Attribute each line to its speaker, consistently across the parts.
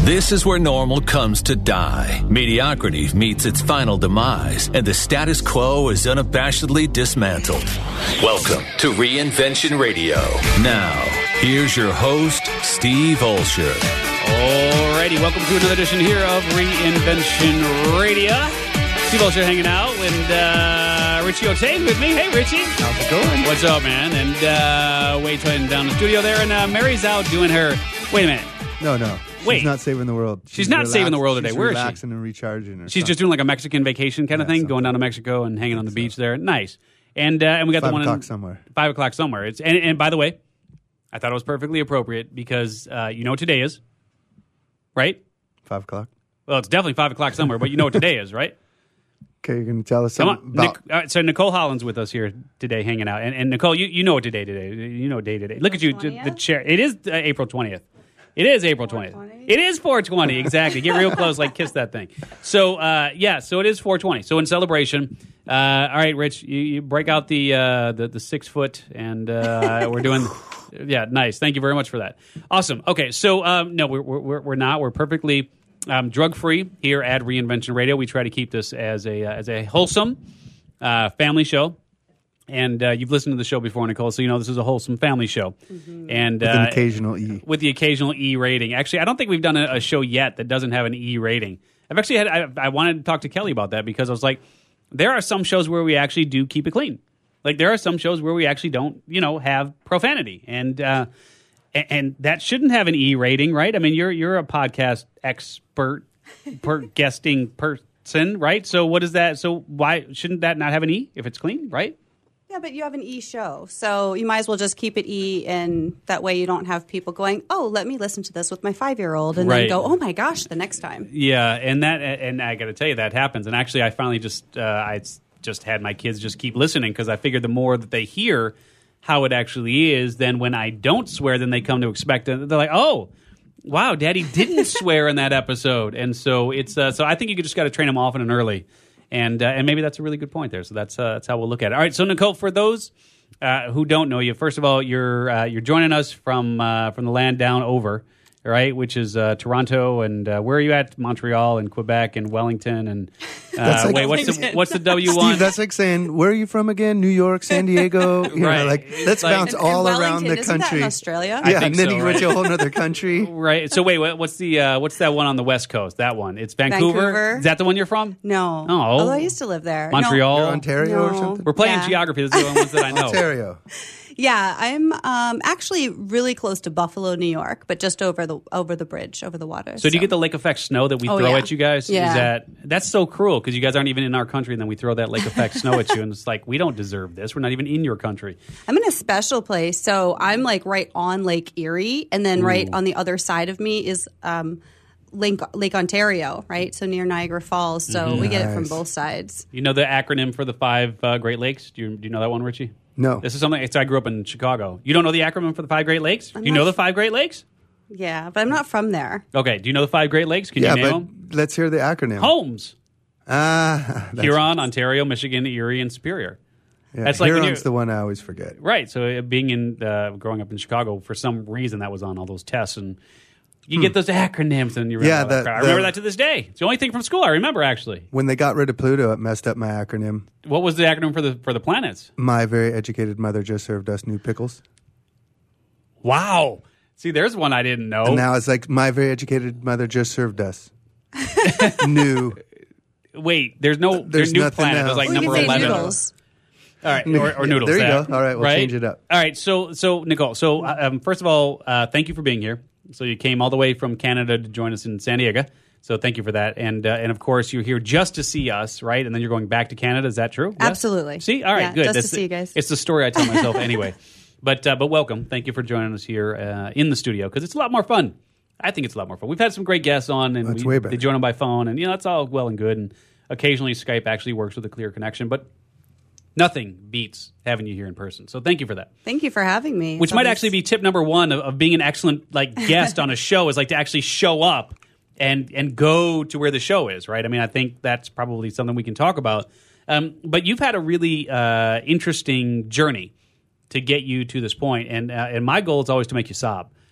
Speaker 1: This is where normal comes to die. Mediocrity meets its final demise, and the status quo is unabashedly dismantled. Welcome to Reinvention Radio. Now, here's your host, Steve Olsher.
Speaker 2: Alrighty, welcome to another edition here of Reinvention Radio. Steve Olsher hanging out, and Richie O'Tane with me. Hey, Richie.
Speaker 3: How's it going?
Speaker 2: What's up, man? And Wade's heading down the studio there, and Mary's out doing her... Wait a minute.
Speaker 3: No.
Speaker 2: Wait.
Speaker 3: She's not saving the world.
Speaker 2: She's not saving the world today. Where is she?
Speaker 3: Relaxing and recharging.
Speaker 2: She's just doing like a Mexican vacation kind of thing, going down to Mexico and hanging on the beach there. Nice. And we got the one
Speaker 3: 5 o'clock somewhere.
Speaker 2: 5 o'clock somewhere. It's and by the way, I thought it was perfectly appropriate because you know what today is, right?
Speaker 3: 5 o'clock.
Speaker 2: Well, it's definitely 5 o'clock somewhere, but you know what today is, right?
Speaker 3: Okay, you're going to tell us
Speaker 2: Come
Speaker 3: something
Speaker 2: on.
Speaker 3: about...
Speaker 2: All right, so Nicole Holland's with us here today hanging out. And Nicole, you know what today. You know what day today. Look at you, the chair. It is April 20th. It is April 20th. 420? It is 420, exactly. Get real close, like kiss that thing. So, so it is 420. So in celebration, all right, Rich, you break out the 6 foot, and we're doing... Yeah, nice. Thank you very much for that. Awesome. Okay, so no, we're not. We're perfectly drug-free here at Reinvention Radio. We try to keep this as a wholesome family show. And you've listened to the show before, Nicole, so you know this is a wholesome family show. Mm-hmm. And
Speaker 3: with an occasional E.
Speaker 2: With the occasional E rating. Actually, I don't think we've done a show yet that doesn't have an E rating. I've actually I wanted to talk to Kelly about that because I was like, there are some shows where we actually do keep it clean. Like there are some shows where we actually don't, have profanity. And that shouldn't have an E rating, right? I mean, you're a podcast expert guesting person, right? So what is that? So why shouldn't that not have an E if it's clean, right?
Speaker 4: Yeah, but you have an E show, so you might as well just keep it E, and that way you don't have people going, oh, let me listen to this with my 5-year-old, and then go, oh my gosh, the next time.
Speaker 2: Yeah, and I got to tell you, that happens. And actually, I finally just had my kids just keep listening because I figured the more that they hear how it actually is, then when I don't swear, then they come to expect it. They're like, oh, wow, Daddy didn't swear in that episode. And so it's so I think you just got to train them often and early. And maybe that's a really good point there. So that's how we'll look at it. All right. So Nicole, for those who don't know you, first of all, you're joining us from the land down over, right? Which is Toronto, and where are you at? Montreal and Quebec and Wellington and wait, what's the W1?
Speaker 3: Steve, that's like saying, where are you from again? New York, San Diego.
Speaker 2: Right.
Speaker 3: Let's bounce all around the
Speaker 4: isn't
Speaker 3: country.
Speaker 4: That in Australia?
Speaker 3: Yeah, and then you went to a whole other country.
Speaker 2: Right. So wait, what's that one on the West Coast? That one. It's Vancouver. Is that the one you're from?
Speaker 4: No.
Speaker 2: Oh.
Speaker 4: Although I used to live there.
Speaker 2: Montreal.
Speaker 3: You're Ontario or something?
Speaker 2: We're playing geography. Those are the only ones that I know.
Speaker 3: Ontario.
Speaker 4: Yeah, I'm actually really close to Buffalo, New York, but just over the bridge, over the water.
Speaker 2: So do you get the lake effect snow that we throw at you guys?
Speaker 4: Yeah.
Speaker 2: That's so cruel because you guys aren't even in our country, and then we throw that lake effect snow at you, and it's like, we don't deserve this. We're not even in your country.
Speaker 4: I'm in a special place, so I'm like right on Lake Erie, and then right on the other side of me is Lake Ontario, right? So near Niagara Falls. So we get it from both sides.
Speaker 2: You know the acronym for the 5 Great Lakes? Do you know that one, Richie?
Speaker 3: No.
Speaker 2: This is something. I grew up in Chicago. You don't know the acronym for the 5 Great Lakes? Do you know the 5 Great Lakes?
Speaker 4: Yeah, but I'm not from there.
Speaker 2: Okay. Do you know the 5 Great Lakes? Can you name them?
Speaker 3: Let's hear the acronym.
Speaker 2: Holmes. Huron,
Speaker 3: right.
Speaker 2: Ontario, Michigan, Erie, and Superior.
Speaker 3: Yeah,
Speaker 2: that's like
Speaker 3: Huron's the one I always forget.
Speaker 2: Right. So growing up in Chicago, for some reason that was on all those tests, and you get those acronyms, and you remember I remember that to this day. It's the only thing from school I remember, actually.
Speaker 3: When they got rid of Pluto, it messed up my acronym.
Speaker 2: What was the acronym for the planets?
Speaker 3: My very educated mother just served us new pickles.
Speaker 2: Wow. See, there's one I didn't know.
Speaker 3: And now it's like, my very educated mother just served us new.
Speaker 2: Wait, there's new planet. There's like number 11.
Speaker 4: Noodles.
Speaker 2: All right, or noodles.
Speaker 3: There you go. All right, we'll change it up.
Speaker 2: All right, so Nicole, first of all, thank you for being here. So you came all the way from Canada to join us in San Diego. So thank you for that. And of course, you're here just to see us, right? And then you're going back to Canada. Is that true?
Speaker 4: Absolutely.
Speaker 2: Yes? See? All right, good.
Speaker 4: Just to see you guys.
Speaker 2: It's the story I tell myself anyway. But welcome. Thank you for joining us here in the studio because it's a lot more fun. I think it's a lot more fun. We've had some great guests on, and they join them by phone, and that's all well and good. And occasionally Skype actually works with a clear connection, but nothing beats having you here in person. So thank you for that.
Speaker 4: Thank you for having me.
Speaker 2: Which might actually be tip number 1 of being an excellent guest on a show is to actually show up and go to where the show is, right? I mean, I think that's probably something we can talk about. But you've had a really interesting journey to get you to this point, and my goal is always to make you sob.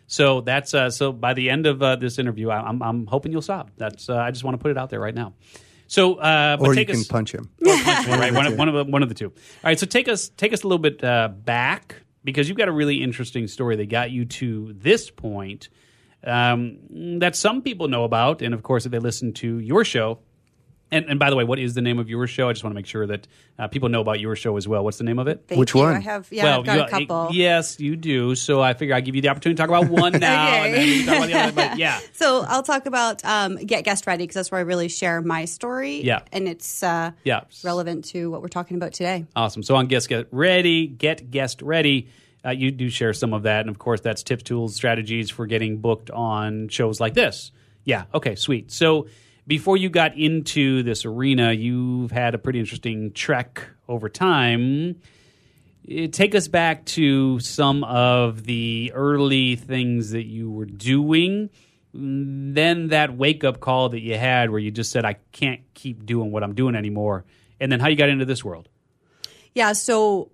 Speaker 2: So that's so by the end of this interview, I'm hoping you'll stop. That's I just want to put it out there right now. So, but
Speaker 3: or
Speaker 2: take
Speaker 3: you
Speaker 2: us,
Speaker 3: can punch him.
Speaker 2: right? One of the two. All right. So take us a little bit back, because you've got a really interesting story that got you to this point that some people know about, and of course, if they listen to your show. And by the way, what is the name of your show? I just want to make sure that people know about your show as well. What's the name of it?
Speaker 4: Thank
Speaker 3: Which
Speaker 4: you.
Speaker 3: one?
Speaker 4: I've got a couple.
Speaker 2: Yes, you do. So I figure I'll give you the opportunity to talk about one now,
Speaker 4: Okay.
Speaker 2: and then you can talk about the other. But yeah.
Speaker 4: So I'll talk about Get Guest Ready, because that's where I really share my story.
Speaker 2: Yeah.
Speaker 4: And it's
Speaker 2: Yeah.
Speaker 4: relevant to what we're talking about today.
Speaker 2: Awesome. So on Get Guest Ready, you do share some of that. And of course, that's tips, tools, strategies for getting booked on shows like this. Yeah. Okay, sweet. So before you got into this arena, you've had a pretty interesting trek over time. Take us back to some of the early things that you were doing, then that wake-up call that you had where you just said, I can't keep doing what I'm doing anymore, and then how you got into this world.
Speaker 4: Yeah, so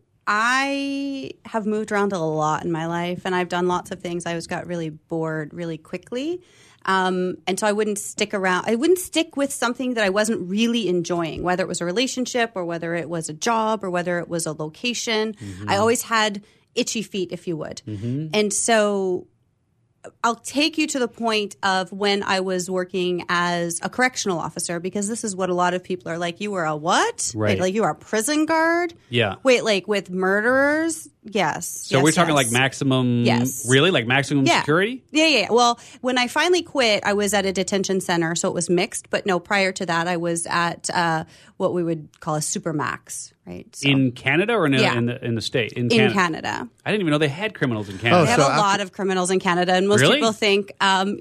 Speaker 4: I have moved around a lot in my life, and I've done lots of things. I got really bored really quickly. And so I wouldn't stick around. I wouldn't stick with something that I wasn't really enjoying, whether it was a relationship or whether it was a job or whether it was a location. Mm-hmm. I always had itchy feet, if you would. Mm-hmm. And so I'll take you to the point of when I was working as a correctional officer, because this is what a lot of people are like. You were a what?
Speaker 2: Right.
Speaker 4: Like you are a prison guard?
Speaker 2: Yeah.
Speaker 4: Wait, like with murderers? Yes.
Speaker 2: So we're talking like maximum, really? Like maximum security?
Speaker 4: Yeah. Well, when I finally quit, I was at a detention center, so it was mixed. But no, prior to that, I was at what we would call a supermax, right? So,
Speaker 2: in Canada or in the state? In
Speaker 4: Canada.
Speaker 2: I didn't even know they had criminals in Canada.
Speaker 4: They have a lot of criminals in Canada, and most people think,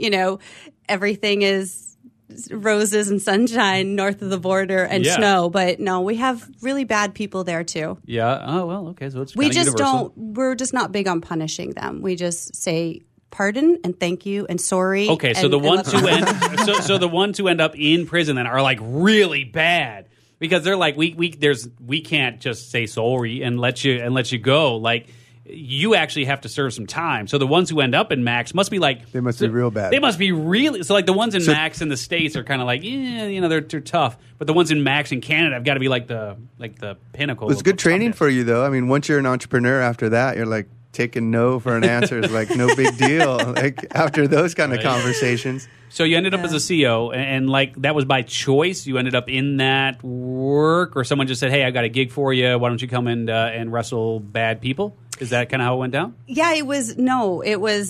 Speaker 4: everything is roses and sunshine north of the border and snow, but no, we have really bad people there too.
Speaker 2: Yeah. Oh well. Okay. So it's
Speaker 4: we just
Speaker 2: universal.
Speaker 4: we're just not big on punishing them. We just say pardon and thank you and sorry.
Speaker 2: Okay. So the ones who so the ones who end up in prison then are like really bad, because they're like we can't just say sorry and let you go. Like, you actually have to serve some time. So the ones who end up in Max must be like...
Speaker 3: They must be real bad.
Speaker 2: They must be really... So like the ones in Max in the States are kind of like, they're tough. But the ones in Max in Canada have got to be like the pinnacle.
Speaker 3: It's good training for you, though. I mean, once you're an entrepreneur, after that, you're like, taking no for an answer is like no big deal. Like after those kind of conversations.
Speaker 2: So you ended up as a CEO, and like that was by choice. You ended up in that work, or someone just said, "Hey, I got a gig for you. Why don't you come and wrestle bad people?" Is that kind of how it went down?
Speaker 4: Yeah, it was. No, it was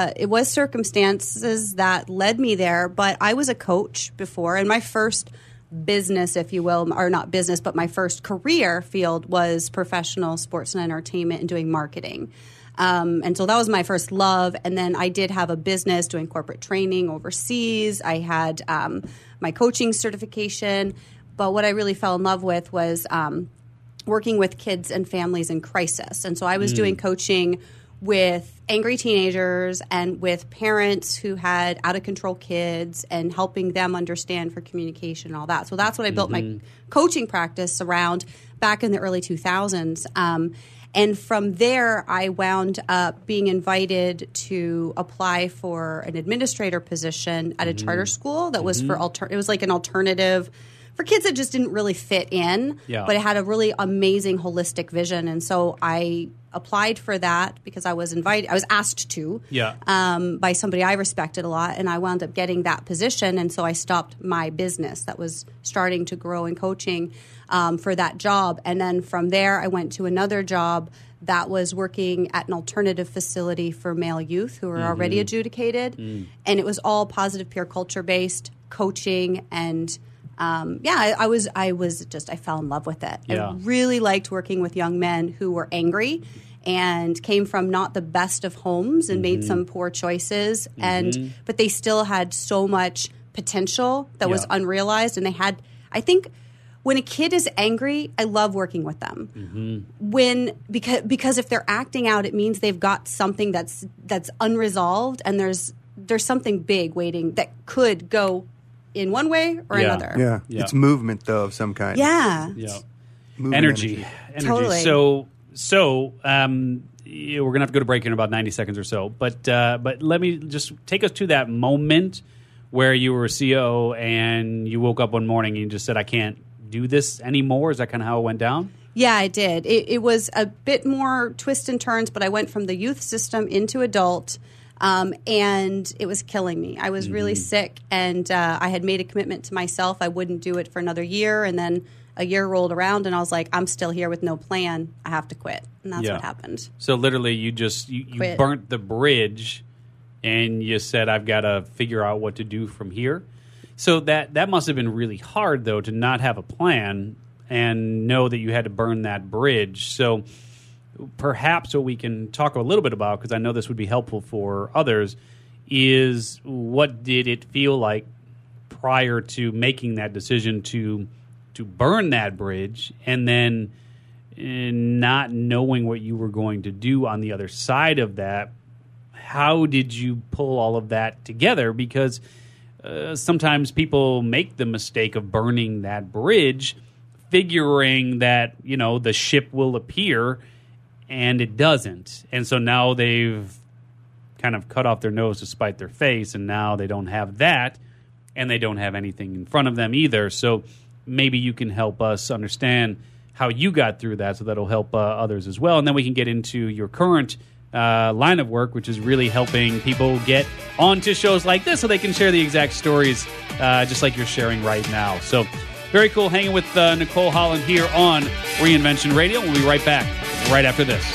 Speaker 4: circumstances that led me there. But I was a coach before, and my first business, if you will, or not business, but my first career field was professional sports and entertainment and doing marketing. And so that was my first love. And then I did have a business doing corporate training overseas. I had my coaching certification. But what I really fell in love with was working with kids and families in crisis. And so I was doing coaching with angry teenagers and with parents who had out-of-control kids and helping them understand for communication and all that. So that's what I built my coaching practice around back in the early 2000s. And from there, I wound up being invited to apply for an administrator position at a charter school that was for it was like an alternative for kids that just didn't really fit in, but it had a really amazing holistic vision. And so I applied for that because I was asked to by somebody I respected a lot, and I wound up getting that position. And so I stopped my business that was starting to grow in coaching for that job. And then from there, I went to another job that was working at an alternative facility for male youth who were already adjudicated. And it was all positive peer culture based coaching, and I fell in love with it. I really liked working with young men who were angry and came from not the best of homes and made some poor choices, but they still had so much potential that was unrealized. And they had, I think, when a kid is angry, I love working with them. Because if they're acting out, it means they've got something that's unresolved, and there's something big waiting that could go in one way or another.
Speaker 3: Yeah. It's movement, though, of some kind.
Speaker 4: Yeah.
Speaker 2: Energy.
Speaker 4: Totally.
Speaker 2: So we're going to have to go to break in about 90 seconds or so. But let me just take us to that moment where you were a CEO and you woke up one morning and you just said, I can't do this anymore. Is that kind of how it went down?
Speaker 4: Yeah, I did. It was a bit more twists and turns, but I went from the youth system into adult, and it was killing me. I was really sick, and I had made a commitment to myself. I wouldn't do it for another year, and then a year rolled around, and I was like, I'm still here with no plan. I have to quit, and that's what happened.
Speaker 2: So literally, you burnt the bridge, and you said, I've got to figure out what to do from here. So that must have been really hard, though, to not have a plan and know that you had to burn that bridge. So perhaps what we can talk a little bit about, because I know this would be helpful for others, is what did it feel like prior to making that decision to burn that bridge, and then not knowing what you were going to do on the other side of that? How did you pull all of that together? Because sometimes people make the mistake of burning that bridge, figuring that, the ship will appear, and it doesn't. And so now they've kind of cut off their nose to spite their face, and now they don't have that, and they don't have anything in front of them either. So maybe you can help us understand how you got through that, so that'll help others as well. And then we can get into your current line of work, which is really helping people get onto shows like this so they can share the exact stories just like you're sharing right now. So very cool hanging with Nicole Holland here on Reinvention Radio. We'll be right back right after this.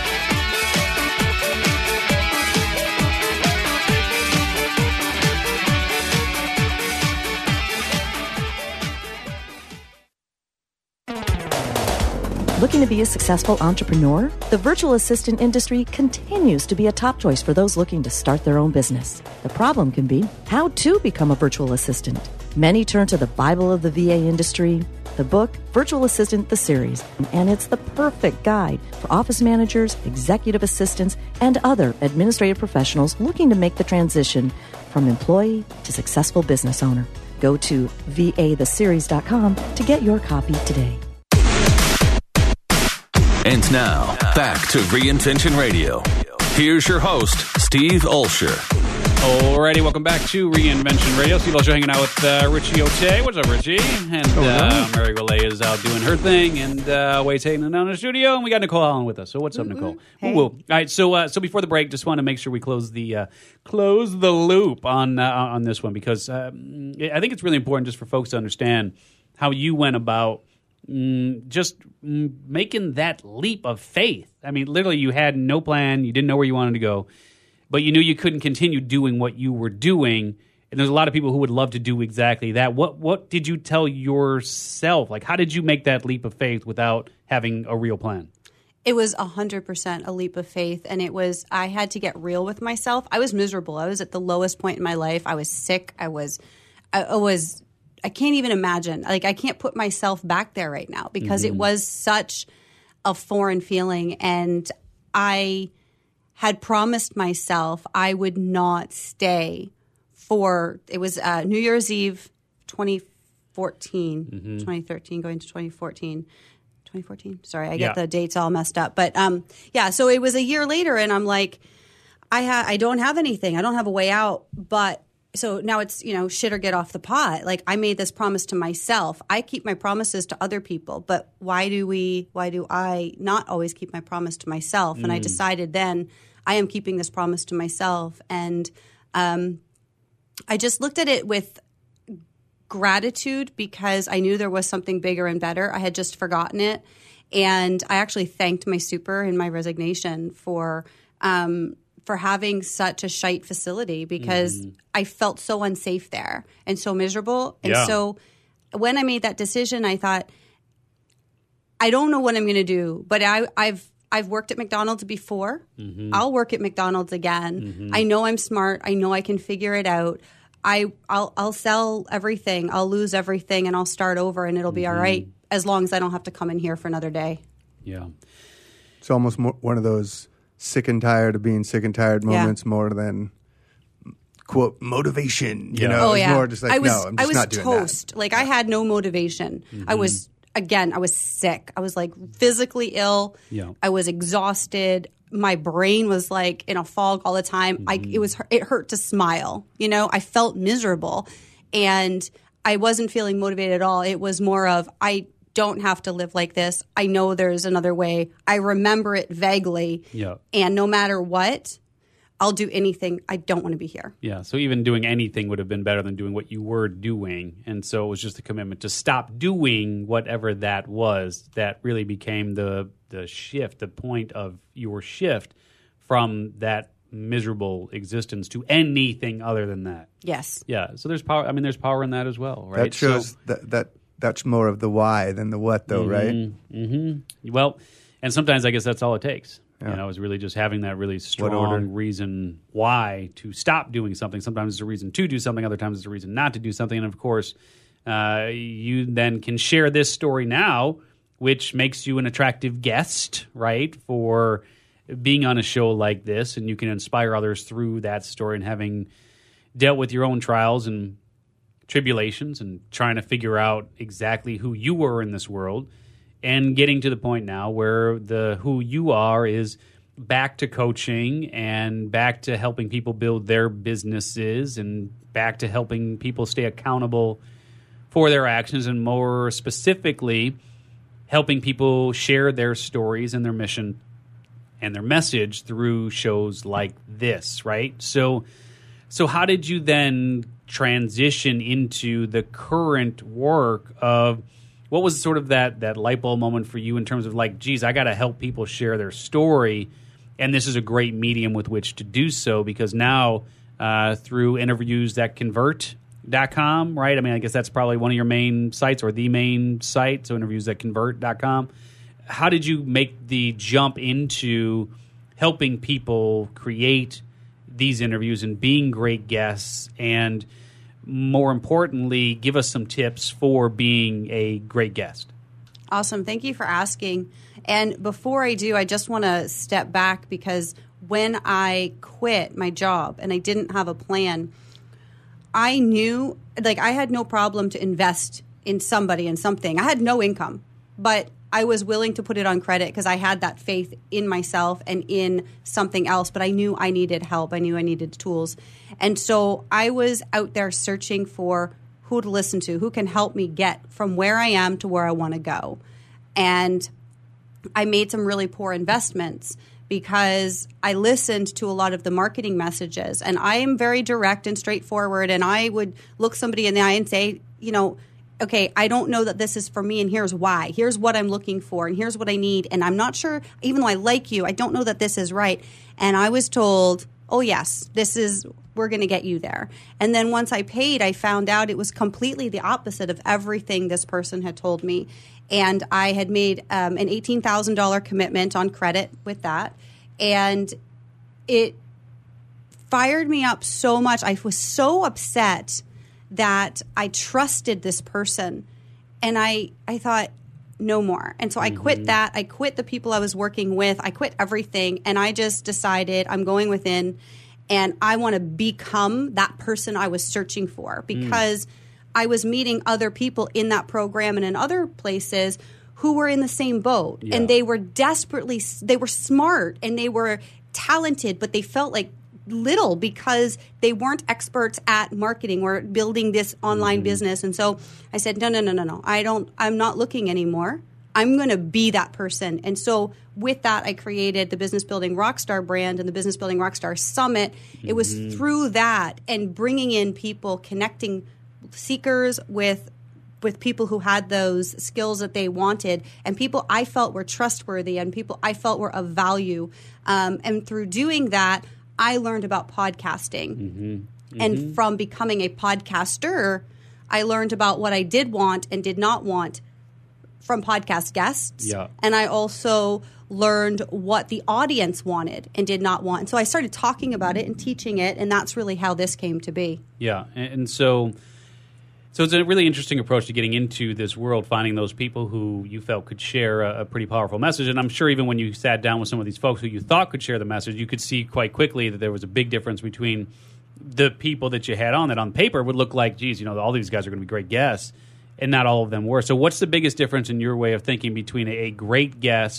Speaker 5: Looking to be a successful entrepreneur? The virtual assistant industry continues to be a top choice for those looking to start their own business. The problem can be how to become a virtual assistant. Many turn to the Bible of the VA industry, the book Virtual Assistant, the series, and it's the perfect guide for office managers, executive assistants, and other administrative professionals looking to make the transition from employee to successful business owner. Go to vatheseries.com to get your copy today.
Speaker 1: And now, back to Reinvention Radio. Here's your host, Steve Olsher.
Speaker 2: Alrighty, welcome back to Reinvention Radio. Steve Olsher hanging out with Richie O'Shea. What's up, Richie? And Mary Relay is out doing her thing, and Wade's hanging down in the studio, and we got Nicole Holland with us. So what's up, Nicole?
Speaker 4: Hey.
Speaker 2: All right, so before the break, just want to make sure we close the loop on this one, because I think it's really important just for folks to understand how you went about just making that leap of faith. I mean, literally, you had no plan. You didn't know where you wanted to go, but you knew you couldn't continue doing what you were doing. And there's a lot of people who would love to do exactly that. What did you tell yourself? Like, how did you make that leap of faith without having a real plan?
Speaker 4: It was 100% a leap of faith, and I had to get real with myself. I was miserable. I was at the lowest point in my life. I was sick. I can't even imagine. Like, I can't put myself back there right now because it was such a foreign feeling. And I had promised myself I would not stay it was New Year's Eve 2014, 2013 going to 2014. 2014. Sorry, I get the dates all messed up. But so it was a year later, and I'm like, I don't have anything. I don't have a way out. But so now it's, shit or get off the pot. Like, I made this promise to myself. I keep my promises to other people, but why do I not always keep my promise to myself? And I decided then I am keeping this promise to myself. And I just looked at it with gratitude because I knew there was something bigger and better. I had just forgotten it. And I actually thanked my super in my resignation for having such a shite facility because I felt so unsafe there and so miserable. And so when I made that decision, I thought, I don't know what I'm going to do, but I've worked at McDonald's before. I'll work at McDonald's again. I know I'm smart. I know I can figure it out. I'll sell everything. I'll lose everything and I'll start over and it'll be all right as long as I don't have to come in here for another day. Yeah.
Speaker 3: It's almost one of those sick and tired of being sick and tired moments more than, quote, motivation. You know, it's more just like, I'm just not doing that.
Speaker 4: I was toast. Like, I had no motivation. I was sick. I was like physically ill. I was exhausted. my brain was like in a fog all the time. It hurt to smile. I felt miserable, and I wasn't feeling motivated at all. It was more of, I don't have to live like this. I know there's another way. I remember it vaguely.
Speaker 2: Yeah.
Speaker 4: And no matter what, I'll do anything. I don't want to be here.
Speaker 2: Yeah. So even doing anything would have been better than doing what you were doing. And so it was just a commitment to stop doing whatever that was that really became the shift, the point of your shift from that miserable existence to anything other than that.
Speaker 4: Yes.
Speaker 2: Yeah. So there's power. I mean, there's power in that as well, right?
Speaker 3: That shows that's more of the why than the what, though, right?
Speaker 2: Mm-hmm. Well, and sometimes I guess that's all it takes. Yeah. Is really just having that really strong reason why to stop doing something. Sometimes it's a reason to do something. Other times it's a reason not to do something. And of course, you then can share this story now, which makes you an attractive guest, right, for being on a show like this. And you can inspire others through that story and having dealt with your own trials and tribulations and trying to figure out exactly who you were in this world. And getting to the point now where the who you are is back to coaching and back to helping people build their businesses and back to helping people stay accountable for their actions, and more specifically, helping people share their stories and their mission and their message through shows like this, right? So how did you then transition into the current work of, what was sort of that light bulb moment for you in terms of like, geez, I got to help people share their story, and this is a great medium with which to do so, because now through interviewsthatconvert.com, right? I mean, I guess that's probably one of your main sites or the main site, so interviewsthatconvert.com. How did you make the jump into helping people create these interviews and being great guests, and more importantly, give us some tips for being a great guest?
Speaker 4: Awesome. Thank you for asking. And before I do, I just want to step back, because when I quit my job and I didn't have a plan, I knew, like, I had no problem to invest in somebody and something. I had no income, but I was willing to put it on credit because I had that faith in myself and in something else, but I knew I needed help. I knew I needed tools. And so I was out there searching for who to listen to, who can help me get from where I am to where I want to go. And I made some really poor investments because I listened to a lot of the marketing messages, and I am very direct and straightforward, and I would look somebody in the eye and say, okay, I don't know that this is for me, and here's why. Here's what I'm looking for, and here's what I need, and I'm not sure, even though I like you, I don't know that this is right. And I was told, oh, yes, we're going to get you there. And then once I paid, I found out it was completely the opposite of everything this person had told me. And I had made an $18,000 commitment on credit with that, and it fired me up so much. I was so upset that I trusted this person, and I thought, no more. And so I quit that. I quit the people I was working with. I quit everything, and I just decided I'm going within, and I want to become that person I was searching for, because I was meeting other people in that program and in other places who were in the same boat. Yeah. And they were they were smart and they were talented, but they felt like little because they weren't experts at marketing or building this online business. And so I said, no. I'm not looking anymore. I'm going to be that person. And so with that, I created the Business Building Rockstar brand and the Business Building Rockstar Summit. It was through that and bringing in people, connecting seekers with people who had those skills that they wanted, and people I felt were trustworthy, and people I felt were of value. And through doing that, I learned about podcasting. And from becoming a podcaster, I learned about what I did want and did not want from podcast guests. Yeah. And I also learned what the audience wanted and did not want. And so I started talking about it and teaching it, and that's really how this came to be.
Speaker 2: Yeah. And so it's a really interesting approach to getting into this world, finding those people who you felt could share a pretty powerful message. And I'm sure even when you sat down with some of these folks who you thought could share the message, you could see quite quickly that there was a big difference between the people that you had on that on paper would look like, geez, all these guys are going to be great guests, and not all of them were. So what's the biggest difference in your way of thinking between a great guest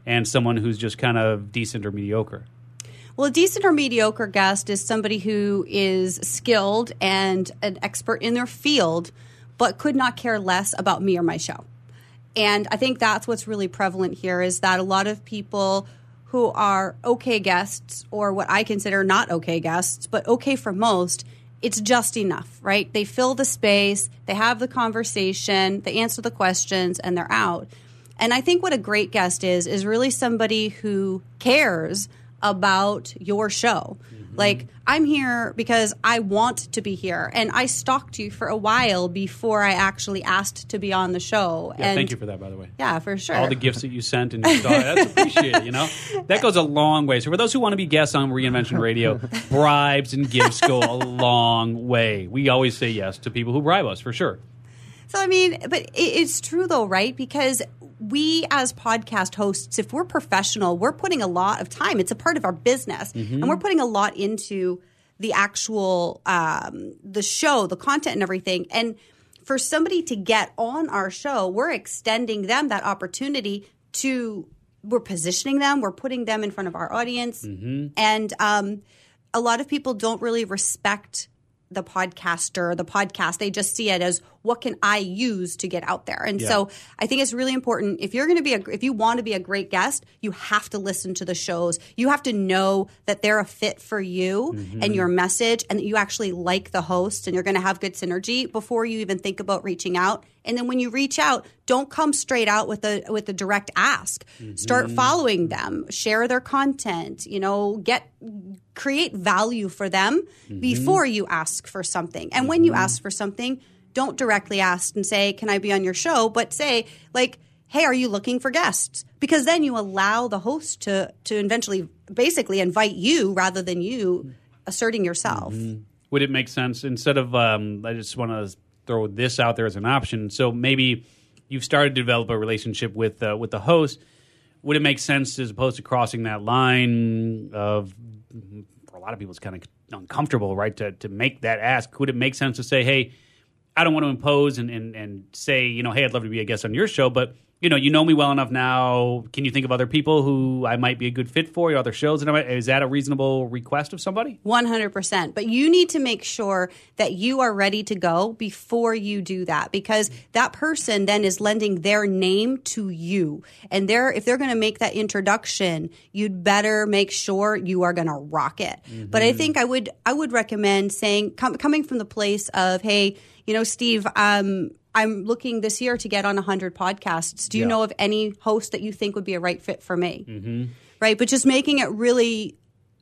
Speaker 2: and someone who's just kind of decent or mediocre?
Speaker 4: Well, a decent or mediocre guest is somebody who is skilled and an expert in their field, but could not care less about me or my show. And I think that's what's really prevalent here, is that a lot of people who are okay guests, or what I consider not okay guests, but okay for most, it's just enough, right? They fill the space, they have the conversation, they answer the questions, and they're out. And I think what a great guest is really somebody who cares about your show. Like, I'm here because I want to be here, and I stalked you for a while before I actually asked to be on the show.
Speaker 2: Yeah, thank you for that, by the way.
Speaker 4: Yeah, for sure.
Speaker 2: All the gifts that you sent and your star, that's appreciated, you know? That goes a long way. So for those who want to be guests on Reinvention Radio, bribes and gifts go a long way. We always say yes to people who bribe us, for sure.
Speaker 4: So, I mean, but it's true, though, right? Because we as podcast hosts, if we're professional, we're putting a lot of time. It's a part of our business. And we're putting a lot into the actual, the show, the content and everything. And for somebody to get on our show, we're extending them that opportunity we're positioning them, we're putting them in front of our audience. And a lot of people don't really respect the podcaster, the podcast. They just see it as, what can I use to get out there? And so I think it's really important. If you're going to be if you want to be a great guest, you have to listen to the shows. You have to know that they're a fit for you and your message, and that you actually like the host and you're going to have good synergy before you even think about reaching out. And then when you reach out, don't come straight out with a direct ask. Start following them, share their content, you know, create value for them before you ask for something. And when you ask for something, don't directly ask and say, can I be on your show? But say, like, hey, are you looking for guests? Because then you allow the host to eventually basically invite you rather than you asserting yourself.
Speaker 2: Would it make sense, instead of, I just want to throw this out there as an option, so maybe you've started to develop a relationship with the host, would it make sense, as opposed to crossing that line of, for a lot of people it's kind of uncomfortable, right, to make that ask, would it make sense to say, hey, I don't want to impose and say, you know, hey, I'd love to be a guest on your show, but, you know me well enough now. Can you think of other people who I might be a good fit for, or other shows? Is that a reasonable request of somebody?
Speaker 4: 100%. But you need to make sure that you are ready to go before you do that, because that person then is lending their name to you. And if they're going to make that introduction, you'd better make sure you are going to rock it. But I think I would recommend saying, coming from the place of, hey, you know, Steve, I'm looking this year to get on 100 podcasts. Do you know of any host that you think would be a right fit for me? Right? But just making it really,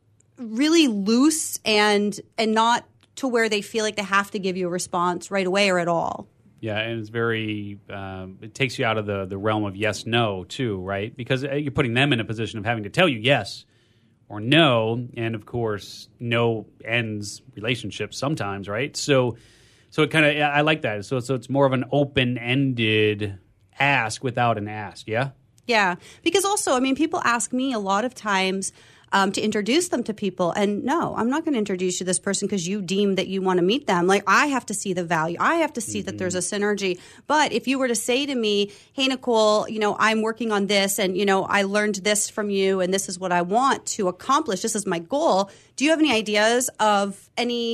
Speaker 4: really loose and not to where they feel like they have to give you a response right away or at all.
Speaker 2: Yeah, and it's very, it takes you out of the realm of yes, no, too, right? Because you're putting them in a position of having to tell you yes or no, and of course, no ends relationships sometimes, right? So it kind of, I like that. So it's more of an open-ended ask without an ask, yeah?
Speaker 4: Yeah, because also, I mean, people ask me a lot of times to introduce them to people. And no, I'm not going to introduce you to this person because you deem that you want to meet them. Like, I have to see the value. I have to see that there's a synergy. But if you were to say to me, hey, Nicole, you know, I'm working on this and, you know, I learned this from you and this is what I want to accomplish. This is my goal. Do you have any ideas of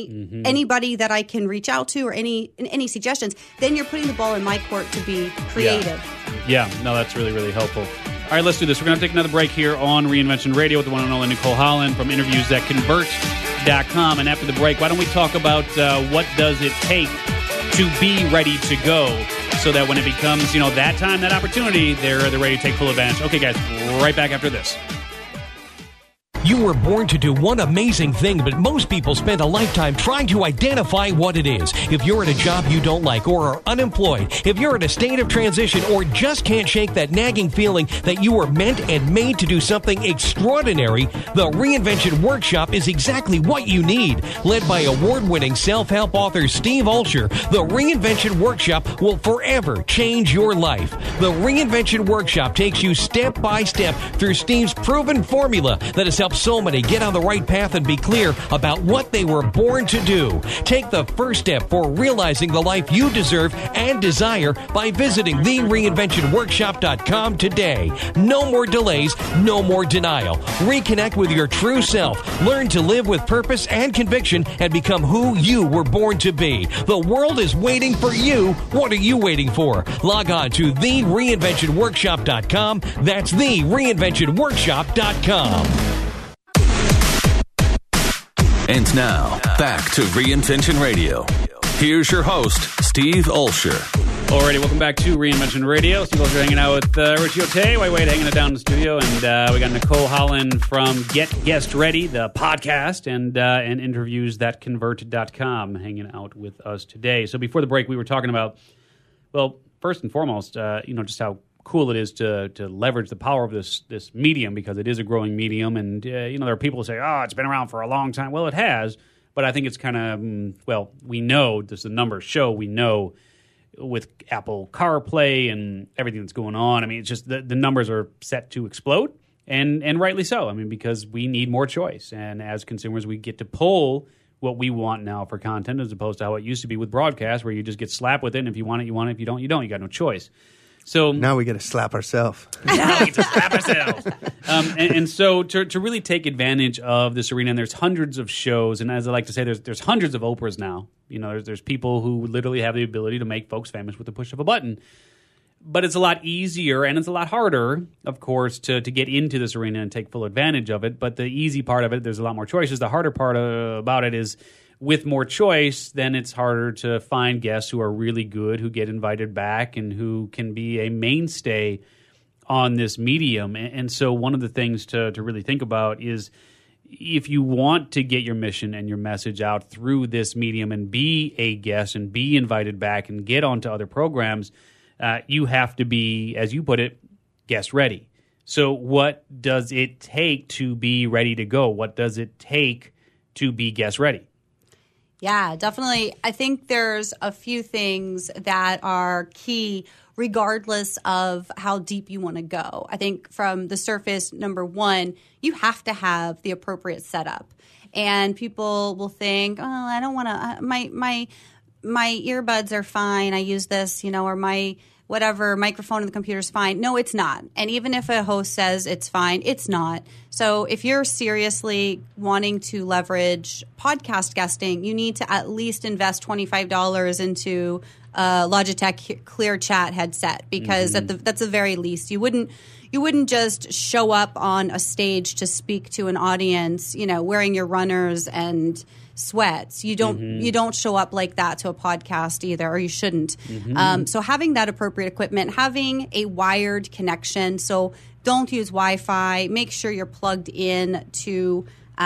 Speaker 4: anybody that I can reach out to or any suggestions? Then you're putting the ball in my court to be creative.
Speaker 2: Yeah, no, that's really, really helpful. All right, let's do this. We're going to take another break here on Reinvention Radio with the one and only Nicole Holland from interviewsthatconvert.com. And after the break, why don't we talk about what does it take to be ready to go so that when it becomes, you know, that time, that opportunity, they're ready to take full advantage. Okay, guys, right back after this.
Speaker 6: You were born to do one amazing thing, but most people spend a lifetime trying to identify what it is. If you're at a job you don't like or are unemployed, if you're in a state of transition or just can't shake that nagging feeling that you were meant and made to do something extraordinary, the Reinvention Workshop is exactly what you need. Led by award-winning self-help author Steve Olsher, the Reinvention Workshop will forever change your life. The Reinvention Workshop takes you step by step through Steve's proven formula that has helped helped so many get on the right path and be clear about what they were born to do. Take the first step for realizing the life you deserve and desire by visiting thereinventionworkshop.com today. No more delays, no more denial. Reconnect with your true self. Learn to live with purpose and conviction and become who you were born to be. The world is waiting for you. What are you waiting for? Log on to thereinventionworkshop.com. That's thereinventionworkshop.com.
Speaker 1: And now, back to Reinvention Radio. Here's your host, Steve Olsher.
Speaker 2: Alrighty, welcome back to Reinvention Radio. Steve Olsher hanging out with Richie Ote, Wade hanging it down in the studio, and we got Nicole Holland from Get Guest Ready, the podcast, and interviewsthatconvert.com hanging out with us today. So before the break, we were talking about, well, first and foremost, just how cool it is to leverage the power of this medium, because it is a growing medium, and there are people who say, oh, it's been around for a long time. Well, it has, but I think it's kind of, we know, the numbers show, we know with Apple CarPlay and everything that's going on, I mean, it's just the numbers are set to explode, and rightly so. I mean, because we need more choice, and as consumers, we get to pull what we want now for content, as opposed to how it used to be with broadcast, where you just get slapped with it, and if you want it, you want it. If you don't, you don't. You got no choice. So
Speaker 3: now we get to slap ourselves.
Speaker 2: Now we get to slap ourselves. And so to really take advantage of this arena, and there's hundreds of shows, and as I like to say, there's hundreds of Oprahs now. There's people who literally have the ability to make folks famous with the push of a button. But it's a lot easier, and it's a lot harder, of course, to get into this arena and take full advantage of it. But the easy part of it, there's a lot more choices. The harder part about it is, with more choice, then it's harder to find guests who are really good, who get invited back, and who can be a mainstay on this medium. And so one of the things to really think about is, if you want to get your mission and your message out through this medium and be a guest and be invited back and get onto other programs, you have to be, as you put it, guest ready. So what does it take to be ready to go? What does it take to be guest ready?
Speaker 4: Yeah, definitely. I think there's a few things that are key regardless of how deep you want to go. I think from the surface, number one, you have to have the appropriate setup. And people will think, oh, I don't want to, my earbuds are fine. I use this, or my whatever microphone in the computer is fine. No, it's not. And even if a host says it's fine, it's not. So if you're seriously wanting to leverage podcast guesting, you need to at least invest $25 into a Logitech Clear Chat headset, because that's the very least. You wouldn't just show up on a stage to speak to an audience, wearing your runners and sweats. You don't show up like that to a podcast either, or you shouldn't. So having that appropriate equipment, having a wired connection. So don't use Wi-Fi. Make sure you're plugged in to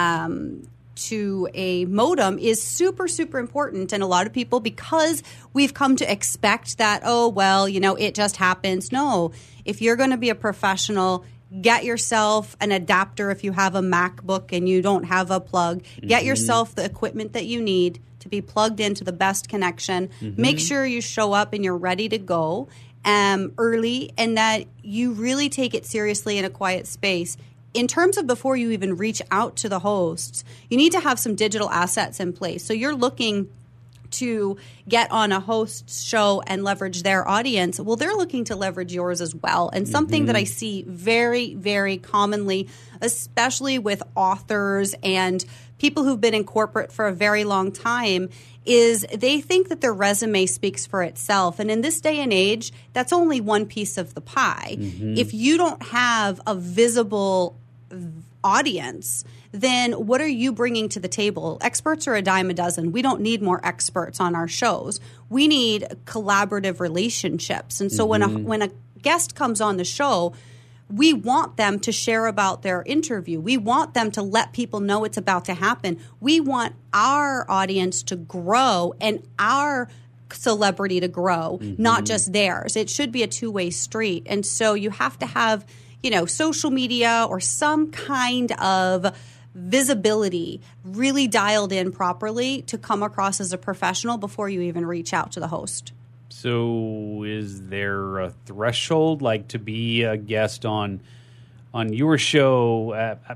Speaker 4: a modem is super, super important. And a lot of people, because we've come to expect that, it just happens. No, if you're going to be a professional, get yourself an adapter. If you have a MacBook and you don't have a plug, get yourself the equipment that you need to be plugged into the best connection. Make sure you show up and you're ready to go early, and that you really take it seriously in a quiet space. In terms of before you even reach out to the hosts, you need to have some digital assets in place. So you're looking to get on a host's show and leverage their audience. Well, they're looking to leverage yours as well. And something that I see very, very commonly, especially with authors and people who've been in corporate for a very long time, is they think that their resume speaks for itself. And in this day and age, that's only one piece of the pie. If you don't have a visible audience, then what are you bringing to the table? Experts are a dime a dozen. We don't need more experts on our shows. We need collaborative relationships. And so when a guest comes on the show, we want them to share about their interview. We want them to let people know it's about to happen. We want our audience to grow and our celebrity to grow, not just theirs. It should be a two-way street. And so you have to have, social media or some kind of visibility really dialed in properly to come across as a professional before you even reach out to the host.
Speaker 2: So is there a threshold, like to be a guest on your show?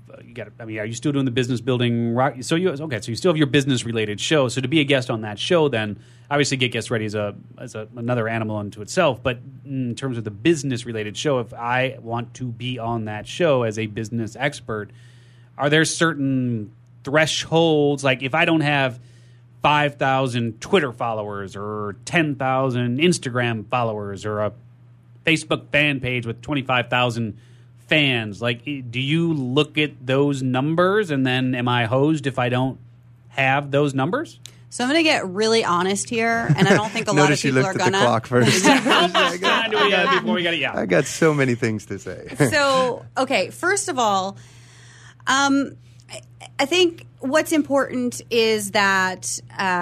Speaker 2: are you still doing the business building? So you still have your business related show. So to be a guest on that show, then obviously Get Guest Ready is another animal unto itself. But in terms of the business related show, if I want to be on that show as a business expert, are there certain thresholds? Like if I don't have 5,000 Twitter followers or 10,000 Instagram followers or a Facebook fan page with 25,000 fans, like, do you look at those numbers and then am I hosed if I don't have those numbers?
Speaker 4: So I'm going to get really honest here, and I don't think a lot of people are going to.
Speaker 3: Notice you looked at the clock first.
Speaker 2: How much time do we have before we got it? Yeah.
Speaker 3: I got so many things to say.
Speaker 4: So, okay, first of all, I think what's important is that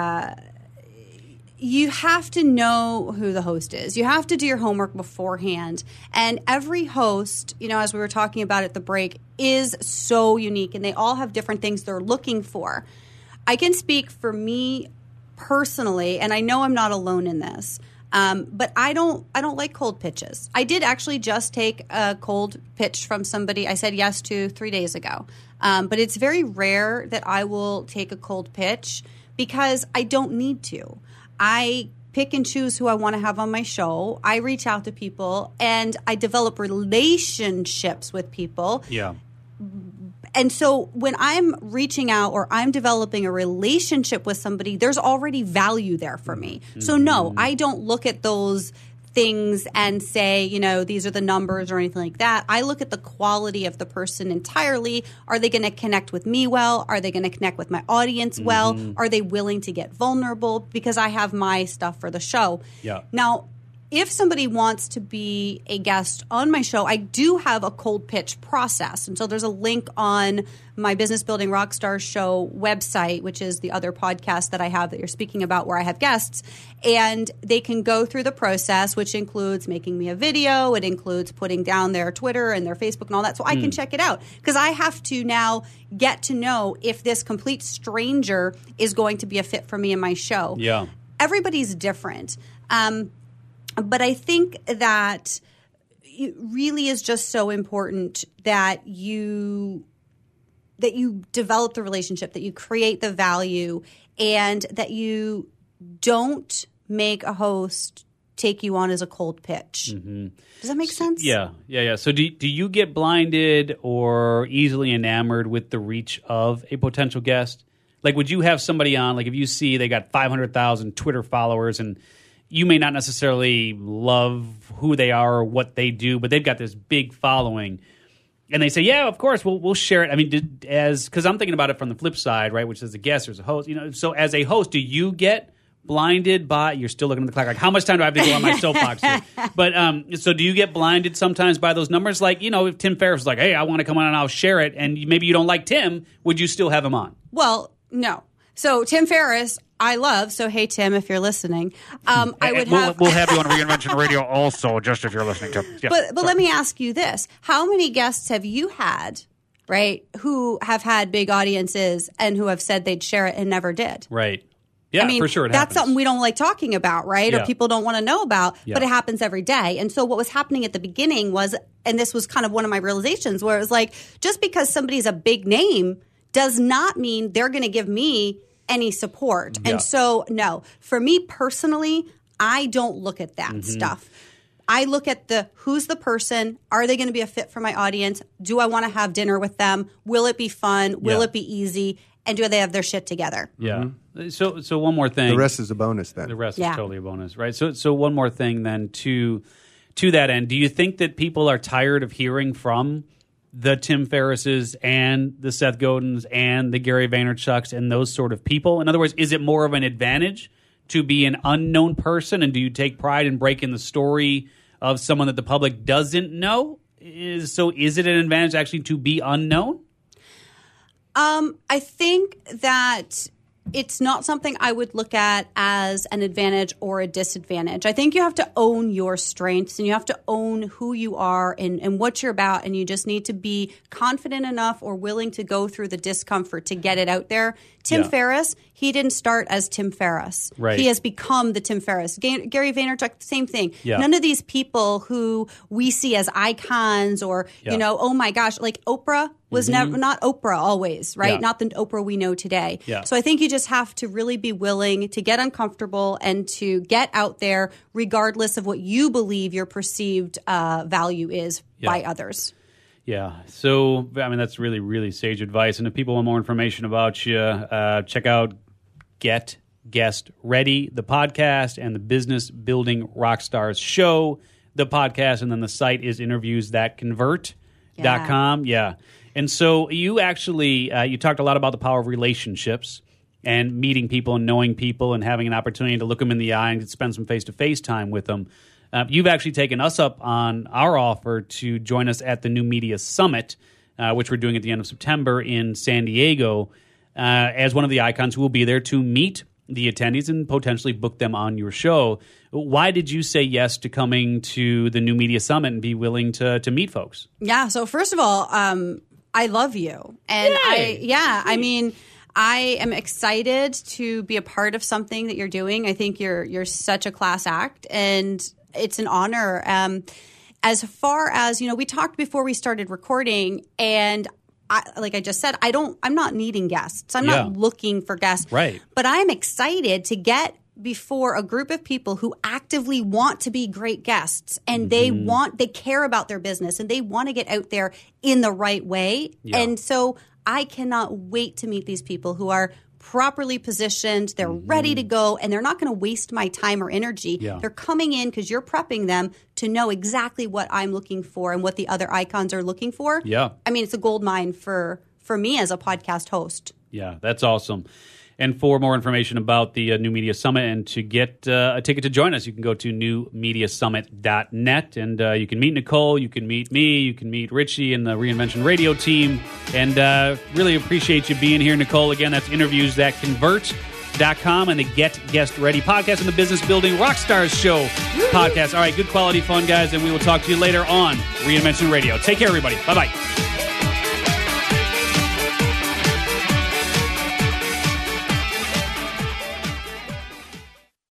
Speaker 4: you have to know who the host is. You have to do your homework beforehand. And every host, as we were talking about at the break, is so unique, and they all have different things they're looking for. I can speak for me personally, and I know I'm not alone in this, but I don't like cold pitches. I did actually just take a cold pitch from somebody I said yes to 3 days ago. But it's very rare that I will take a cold pitch because I don't need to. I pick and choose who I want to have on my show. I reach out to people and I develop relationships with people.
Speaker 2: Yeah.
Speaker 4: And so when I'm reaching out or I'm developing a relationship with somebody, there's already value there for me. Mm-hmm. So no, I don't look at those things and say, these are the numbers or anything like that. I look at the quality of the person entirely. Are they going to connect with me well? Are they going to connect with my audience well? Are they willing to get vulnerable? Because I have my stuff for the show.
Speaker 2: Yeah.
Speaker 4: Now, if somebody wants to be a guest on my show, I do have a cold pitch process. And so there's a link on my Business Building Rockstar Show website, which is the other podcast that I have that you're speaking about where I have guests. And they can go through the process, which includes making me a video. It includes putting down their Twitter and their Facebook and all that. So I can check it out because I have to now get to know if this complete stranger is going to be a fit for me in my show.
Speaker 2: Yeah.
Speaker 4: Everybody's different. But I think that it really is just so important that you develop the relationship, that you create the value, and that you don't make a host take you on as a cold pitch. Mm-hmm. Does that make sense?
Speaker 2: Yeah. So do you get blinded or easily enamored with the reach of a potential guest? Like, would you have somebody on, like if you see they got 500,000 Twitter followers and you may not necessarily love who they are or what they do, but they've got this big following. And they say, yeah, of course, we'll share it. I mean, because I'm thinking about it from the flip side, right, which is a guest, there's a host. So as a host, do you get blinded by, you're still looking at the clock, like how much time do I have to go on my soapbox here? But so do you get blinded sometimes by those numbers? Like, if Tim Ferriss is like, hey, I want to come on and I'll share it, and maybe you don't like Tim, would you still have him on?
Speaker 4: Well, no. So Tim Ferriss, I love. So hey, Tim, if you're listening,
Speaker 2: we'll have you on Reinvention Radio also, just if you're listening, Tim. Yeah,
Speaker 4: but let me ask you this: how many guests have you had, right, who have had big audiences and who have said they'd share it and never did?
Speaker 2: Right. Yeah,
Speaker 4: I mean,
Speaker 2: for sure.
Speaker 4: That's
Speaker 2: happens.
Speaker 4: Something we don't like talking about, right?
Speaker 2: Yeah.
Speaker 4: Or people don't want to know about,
Speaker 2: yeah.
Speaker 4: But it happens every day. And so what was happening at the beginning was, and this was kind of one of my realizations, where it was like, just because somebody's a big name does not mean they're going to give me any support.
Speaker 2: Yeah.
Speaker 4: And so, no, for me personally, I don't look at that stuff. I look at who's the person? Are they going to be a fit for my audience? Do I want to have dinner with them? Will it be fun? Will it be easy? And do they have their shit together?
Speaker 2: Yeah. So one more thing.
Speaker 3: The rest is a bonus then.
Speaker 2: The rest is totally a bonus, right? So one more thing then to that end. Do you think that people are tired of hearing from the Tim Ferrisses and the Seth Godins and the Gary Vaynerchuks and those sort of people? In other words, is it more of an advantage to be an unknown person, and do you take pride in breaking the story of someone that the public doesn't know? Is it an advantage actually to be unknown?
Speaker 4: I think that it's not something I would look at as an advantage or a disadvantage. I think you have to own your strengths and you have to own who you are and what you're about, and you just need to be confident enough or willing to go through the discomfort to get it out there Tim Ferriss, he didn't start as Tim Ferriss.
Speaker 2: Right.
Speaker 4: He has become the Tim Ferriss. Gary Vaynerchuk, same thing.
Speaker 2: Yeah.
Speaker 4: None of these people who we see as icons or, oh my gosh, like Oprah was never not Oprah always, right?
Speaker 2: Yeah.
Speaker 4: Not the Oprah we know today.
Speaker 2: Yeah.
Speaker 4: So I think you just have to really be willing to get uncomfortable and to get out there regardless of what you believe your perceived value is by others.
Speaker 2: Yeah. So, I mean, that's really, really sage advice. And if people want more information about you, check out Get Guest Ready, the podcast, and the Business Building Rockstars show, the podcast. And then the site is interviewsthatconvert.com. Yeah. And so you actually, you talked a lot about the power of relationships and meeting people and knowing people and having an opportunity to look them in the eye and spend some face-to-face time with them. You've actually taken us up on our offer to join us at the New Media Summit, which we're doing at the end of September in San Diego, as one of the icons who will be there to meet the attendees and potentially book them on your show. Why did you say yes to coming to the New Media Summit and be willing to meet folks?
Speaker 4: Yeah, so first of all, I love you. And I mean, I am excited to be a part of something that you're doing. I think you're such a class act, and it's an honor. As far as, we talked before we started recording, and like I just said, I'm not needing guests. I'm not looking for guests.
Speaker 2: Right.
Speaker 4: But I'm excited to get before a group of people who actively want to be great guests, and they care about their business, and they want to get out there in the right way. Yeah. And so I cannot wait to meet these people who are properly positioned, they're ready to go, and they're not going to waste my time or energy. Yeah. They're coming in because you're prepping them to know exactly what I'm looking for and what the other icons are looking for.
Speaker 2: Yeah.
Speaker 4: I mean, it's a gold mine for me as a podcast host.
Speaker 2: Yeah, that's awesome. And for more information about the New Media Summit and to get a ticket to join us, you can go to newmediasummit.net, and you can meet Nicole, you can meet me, you can meet Richie and the Reinvention Radio team. And really appreciate you being here, Nicole. Again, that's interviewsthatconvert.com and the Get Guest Ready podcast and the Business Building Rockstars Show podcast. All right, good quality fun, guys, and we will talk to you later on Reinvention Radio. Take care, everybody. Bye-bye.